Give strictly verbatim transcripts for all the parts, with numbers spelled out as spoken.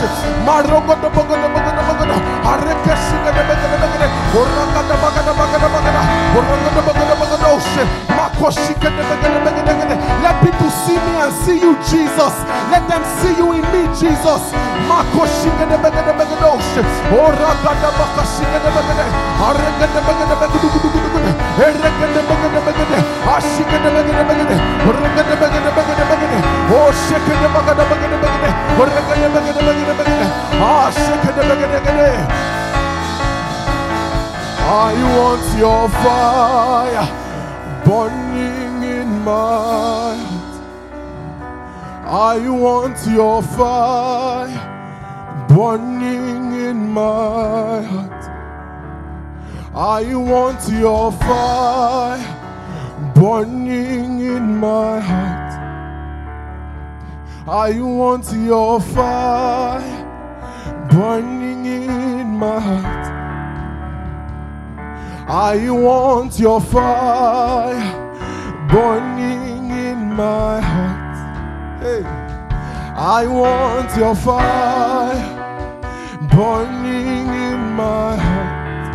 Marogoda Bagada Bagada Bagada, Arekesika de Bagada Bagada, Orangada Bagada Bagada Bagada, Orangada Bagada Bagadoshe, Makoshika de Bagada Bagada. Let people see me and see you, Jesus. Let them see you in me, Jesus. Makoshika de Bagada Bagadoshe, Orangada Bakashika de Bagada, Aregada Bagada Bagada, Eregada Bagada Bagada, Ashika de Bagada Bagada, Orangada Bagada Bagada Bagada, Oh, Shaka de Bagada Bagada Bagada, Orangada Bagada Bagada Bagada, Ah, Shaka de Bagada Bagada. I want your fire burning in my heart. I want your fire burning in my heart. I want your fire burning in my heart. I want your fire burning in my heart. I want your fire burning in my heart. Hey. I want your fire burning in my heart.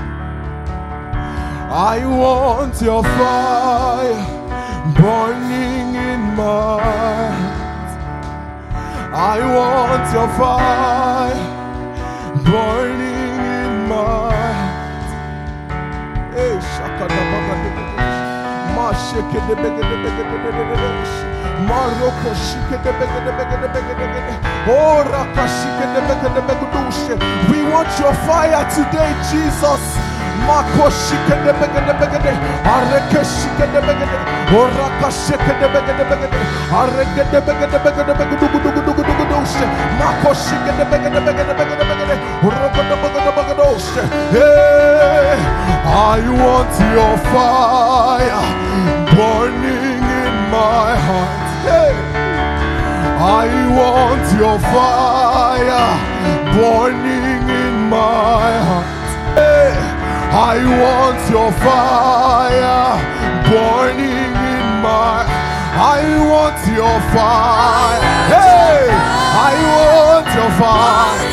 I want your fire burning in my heart. I want your fire burning in my heart. Hey, shaka da baga de de ma shake de bega de bega de de de Maroko shike de bega de bega de bega de de oh raka shike de bega de bega dushe. We want your fire today, Jesus. Mako shike de bega de bega de areke shike de bega de oh raka shike de bega de bega de areke de bega de bega de bega dugu dugu dugu dugu dushe. Mako shike de bega de bega de bega de bega de roko de bega de bega dushe. Hey, I want your fire burning in my heart. Hey. I want your fire burning in my heart. Hey. I want your fire burning in my. I want your fire. Hey, I want your fire.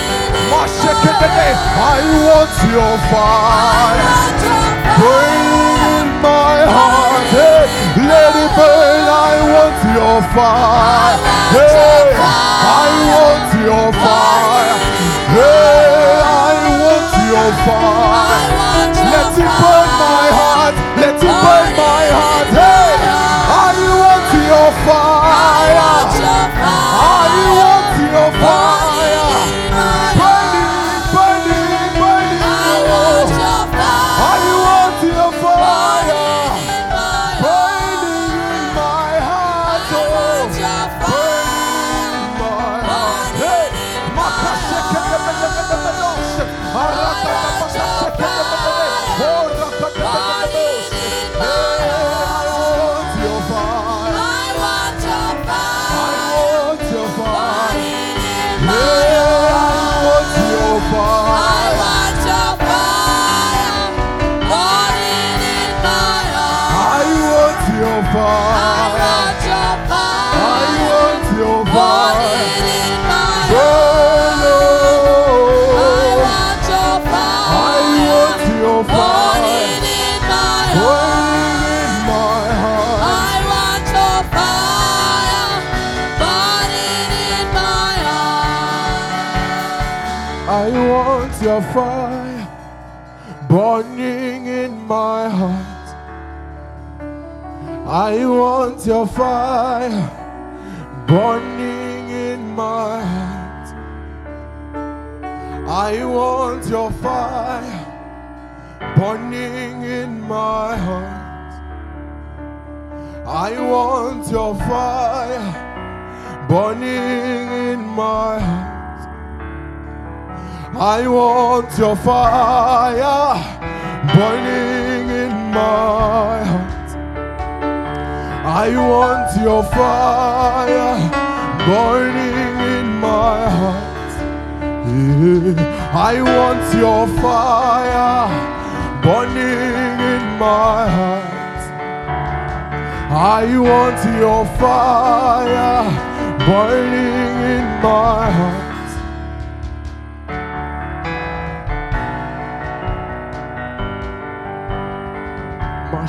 I want your fire burning in my heart. Hey, let it burn. I want your fire. Hey, I want your fire. Hey, I want your fire. Let it burn my heart. Let it burn my heart. Hey, I want your fire. I want your fire. Burning, burning, burning. I want your fire. Burning in my heart. Oh, burning in my heart. Hey, Makasheke de bega de bega doshe. Araka de Makasheke de bega de. Oh, Raka de bega de doshe. Hey, I want your fire. I want your fire. Hey, I want your fire. I want your fire. I want your fire. Burn, oh. I want your fire. Burning in my heart. I want your fire burning in my heart. I want your fire burning in my heart. I want your fire burning in my heart. I want your fire burning in my heart. I want your fire burning in my heart. I want your fire burning in my heart. Yeah. I want your fire burning in my heart. I want your fire burning in my heart.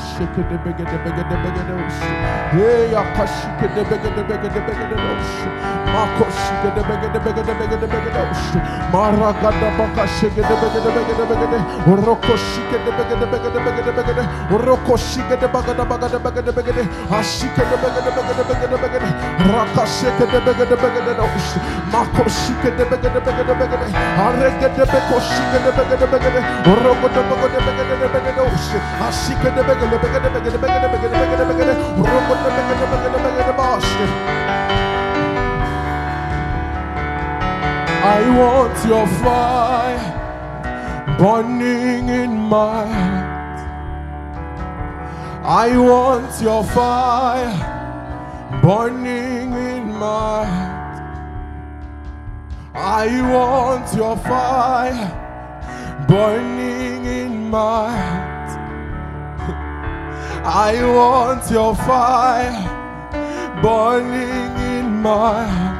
shake the bigger the bigger the bigger the ocean. Hey, Akashika the bigger the bigger the bigger the ocean. Makoshika the bigger the bigger the bigger the bigger the ocean. Maragada Bakashika the bigger the bigger the bigger the Rokoshika the bigger the bigger the bigger the bigger the Rokoshika the bigger the bigger the bigger the bigger the Ashika the bigger the bigger the bigger the bigger the Rakashika the bigger the bigger the ocean. Makoshika the bigger the bigger the bigger the Arega the Bekoshika the bigger the bigger the Roko the bigger the bigger the bigger the ocean. Ashika the bigger the bigger the bigger the bigger the bigger the bigger the bigger the Roko the bigger the bigger the bigger the ocean. I want your fire burning in my heart. I want your fire burning in my heart. I want your fire burning in my heart. I want your fire burning in my heart.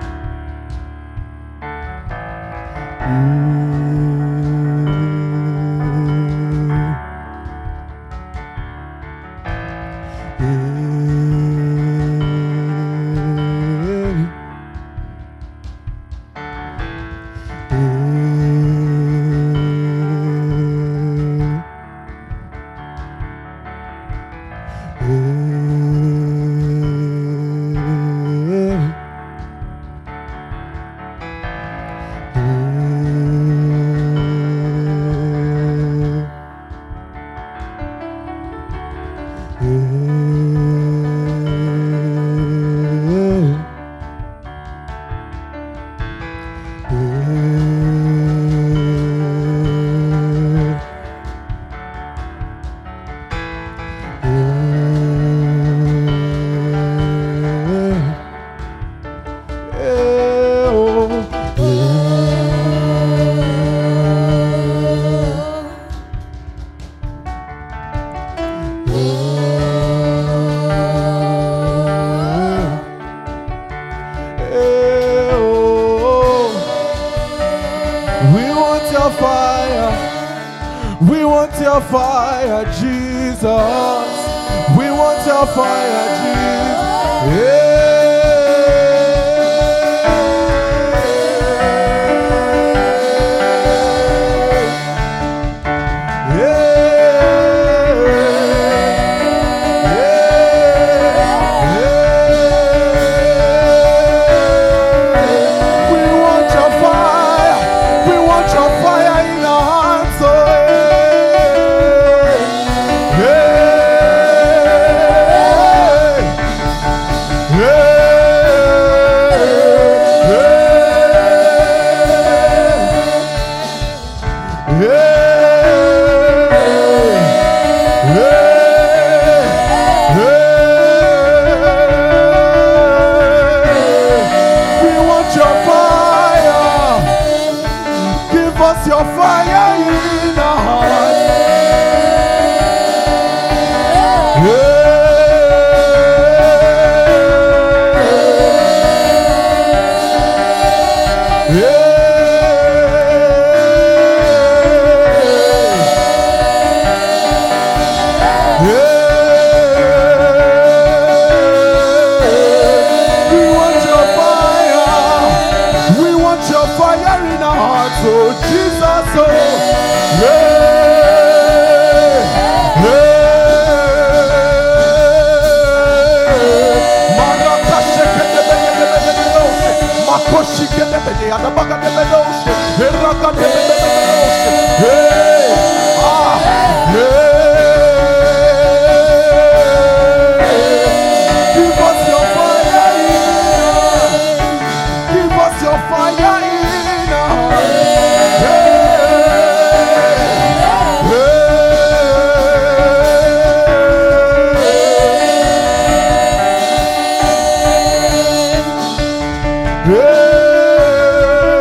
Fire, Jesus. We want your fire, Jesus. Yeah.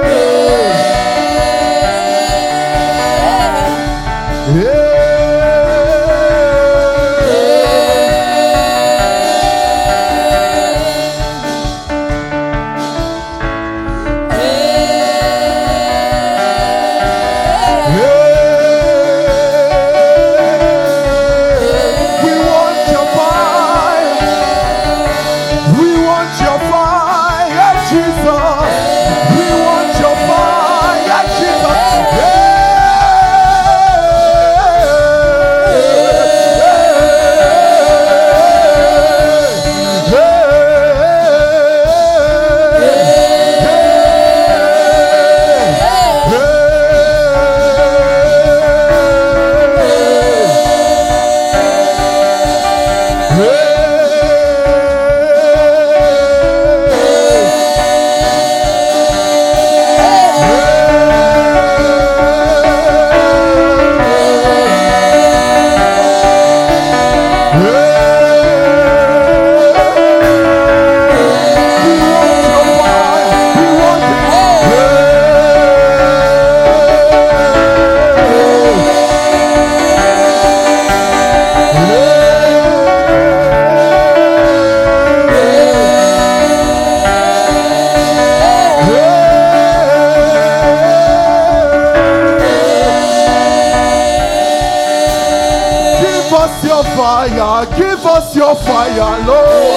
Yeah. your fire. Give us your fire, Lord.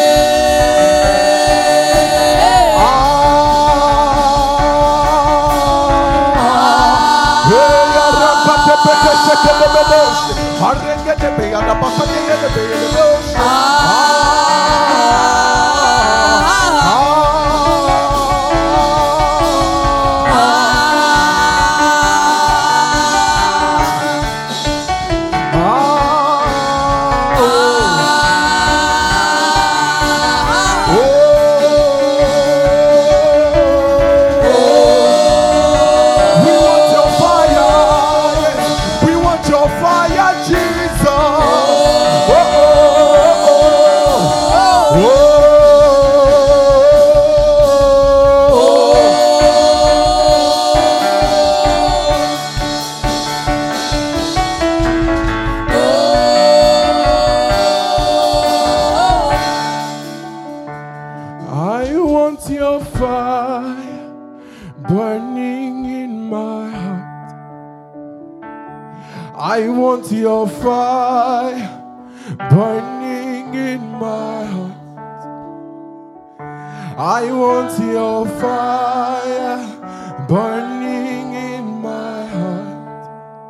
I want your fire burning in my heart. I want your fire burning in my heart.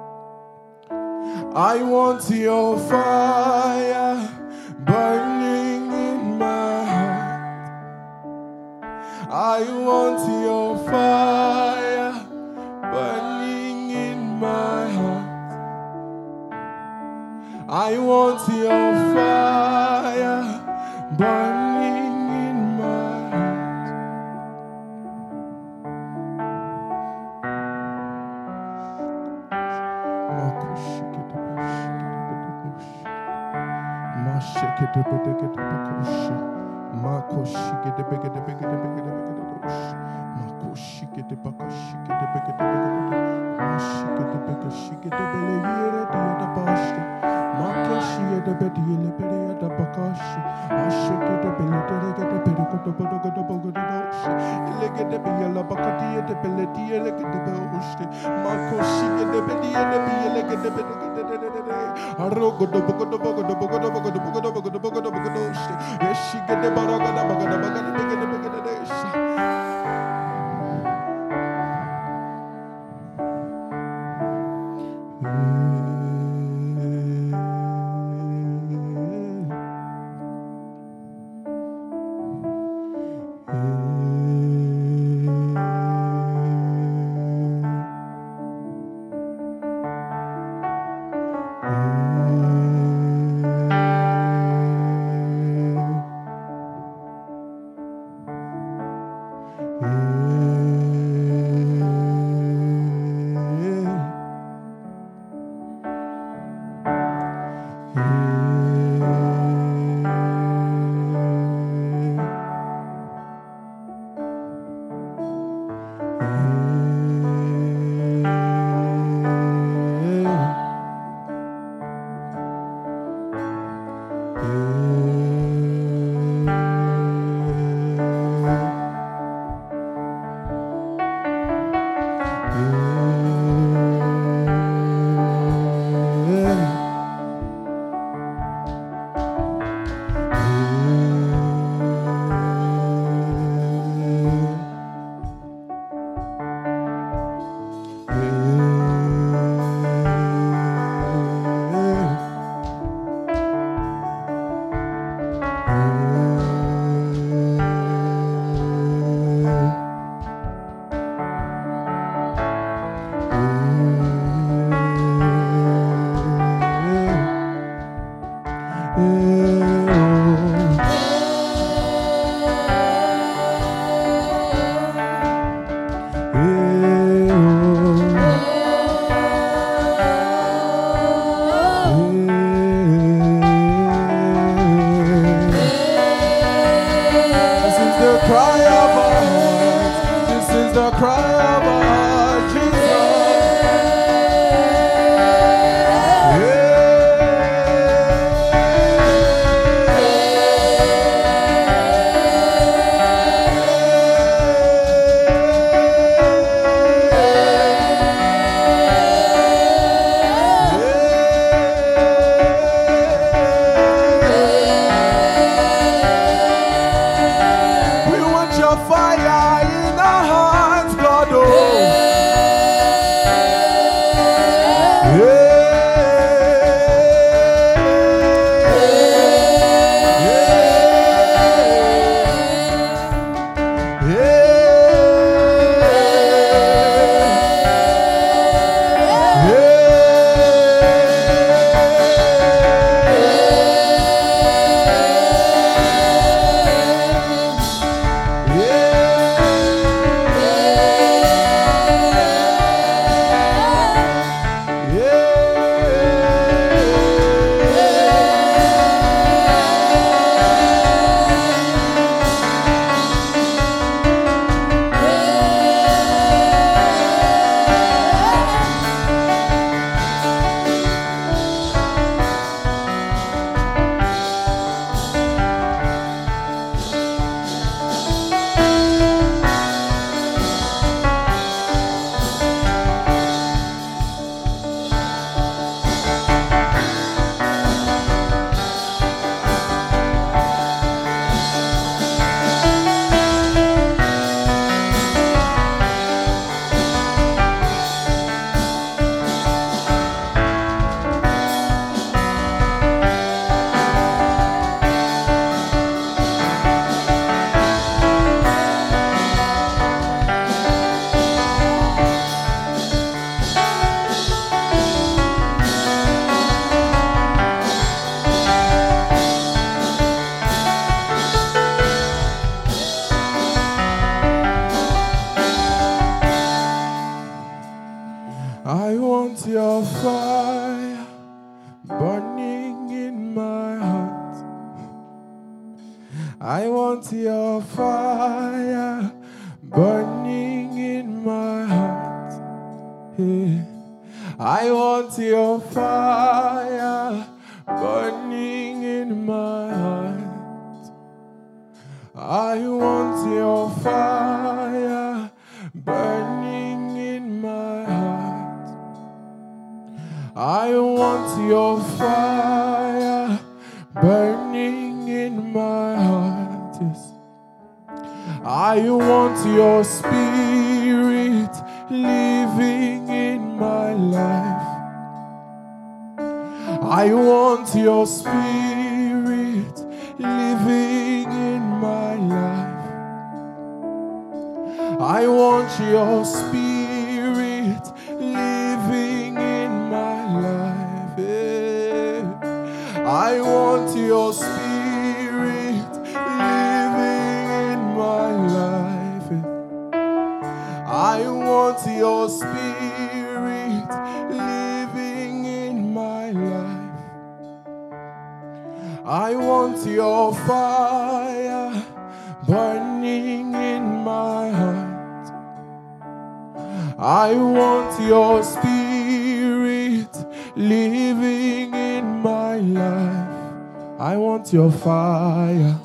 I want your fire burning in my heart. I want your fire burning in my heart. I want your fire burning in my heart. want your fire burning in my heart. I want your fire burning in my heart. Yeah. I want your fire burning in my heart. I want your fire burning in my heart. I want your fire burning in my heart. Yes. I want your spirit living in my life. I want your spirit living in my life. I want your spirit living in my life. Yeah. I want your spirit living in my life. Yeah. I want your spirit living in my life. I want your fire burning in my heart. I want your spirit living in my life. I want your fire.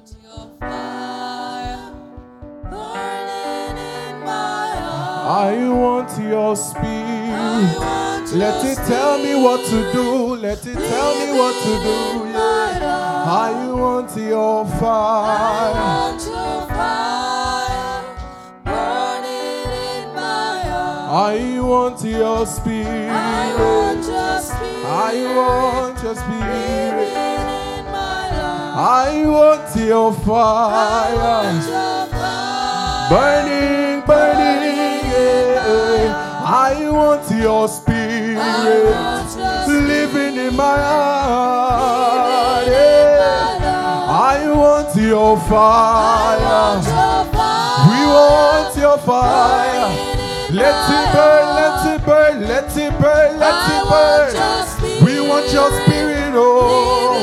I want your spirit. Let it tell me what to do. Let it tell me what to do. Yeah. I want your fire. I want your fire burning in my heart. I want your spirit. I want your spirit. I want your spirit. Living in my life. I want your fire. I want your fire Burning, burning. I want your spirit living in my heart. Yeah. I want your fire. We want your fire. Let it burn, let it burn, let it burn, let it burn. We want your spirit, oh.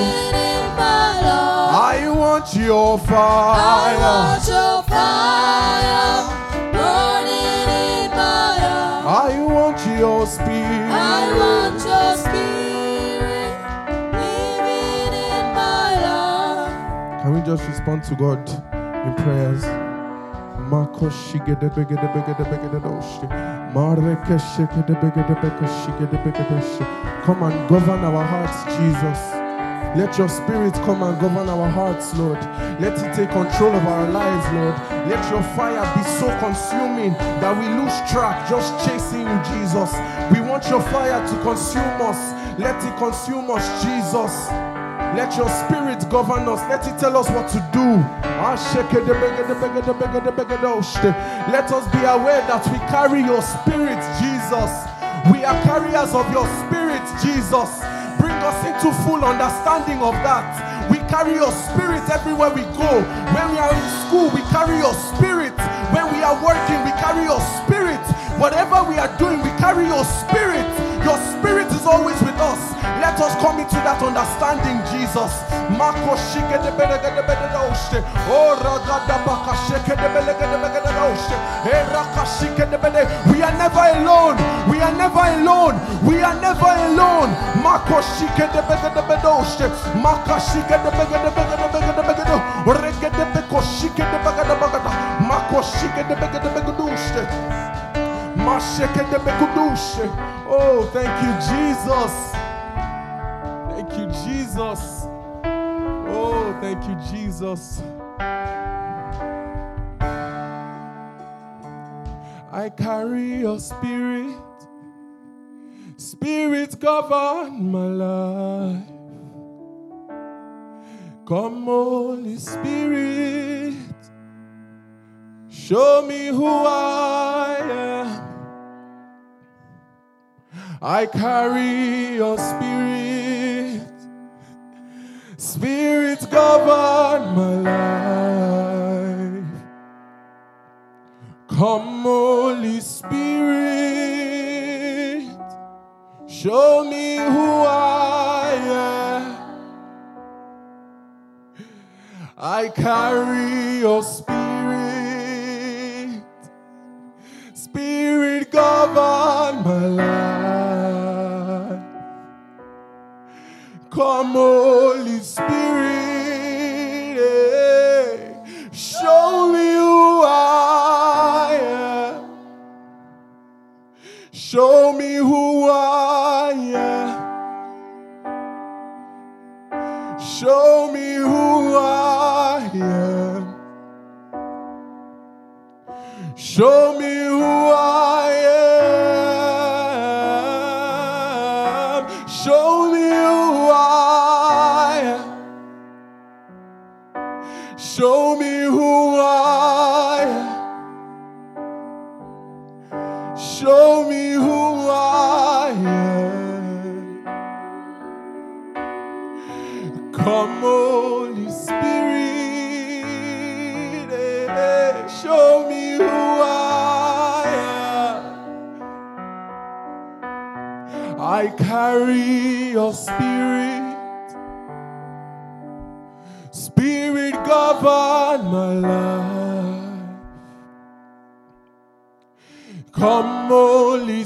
I want your fire. I want your fire burning in my heart. I want your spirit. I want your spirit living in my life. Can we just respond to God in prayers? Come and govern our hearts, Jesus. Let your spirit come and govern our hearts, Lord. Let it take control of our lives, Lord. Let your fire be so consuming that we lose track just chasing you, Jesus. We want your fire to consume us. Let it consume us, Jesus. Let your spirit govern us. Let it tell us what to do. Let us be aware that we carry your spirit, Jesus. We are carriers of your spirit, Jesus. Bring us into full understanding of that. We carry your spirit everywhere we go. When we are in school, we carry your spirit. When we are working, we carry your spirit. Whatever we are doing, we carry your spirit. Your spirit is always with us. Let us come into that understanding, Jesus. We are never alone. We are never alone. We are never alone. Oh, thank you, Jesus. Thank you, Jesus. Oh, thank you, Jesus. I carry your spirit. Spirit govern my life. Come, Holy Spirit. Show me who I am. I carry your spirit. Spirit govern my life. Come, Holy Spirit. Show me who I am. I carry your spirit. Spirit govern my life. Come, Holy Spirit, eh, show me who I am. Show me who I am. Show me who I am. Show me who I am. Show me who I am. Show me who I am. Show me who I am. Come, Holy Spirit, eh, show me who I am. I carry your spirit. Spirit govern my life. Come, Holy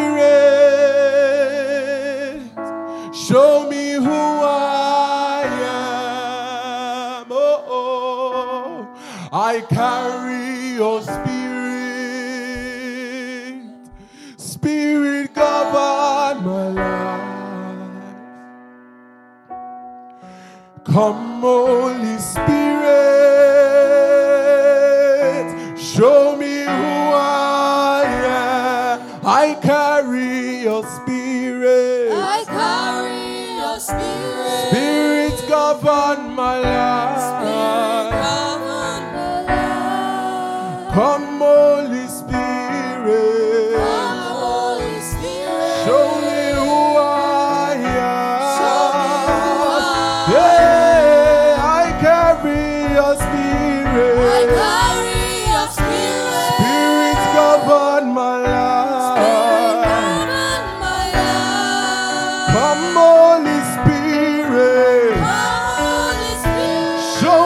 Spirit, show me who I am. Oh, oh. I carry your spirit. Spirit govern my life. Come, Holy Spirit, show me who I am. I carry your spirit. I carry your spirit. Spirit govern my life. Spirit govern my life. Come, Holy Spirit. Come, Holy Spirit. Show me who I Show me who am. I Yeah, I carry your I spirit. carry your spirit. Spirit govern my Spirit life. govern my life. Come, Holy Spirit. Come, Holy Spirit. Show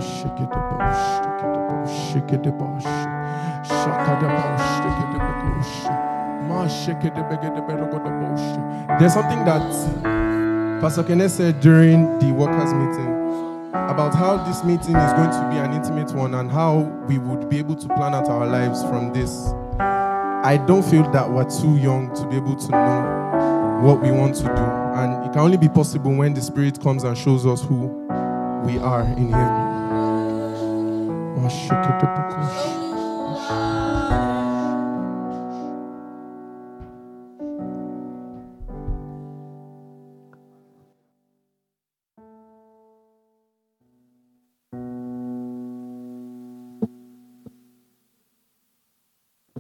shake it the bosh, shake it the bosh, shake it the bosh, shaka the bosh, shake it the bosh, ma shake it the beg the better go the bosh. There's something that Pastor Kenneth said during the workers' meeting about how this meeting is going to be an intimate one and how we would be able to plan out our lives from this. I don't feel that we're too young to be able to know what we want to do. And it can only be possible when the Spirit comes and shows us who we are in Him. Oh, shake it up,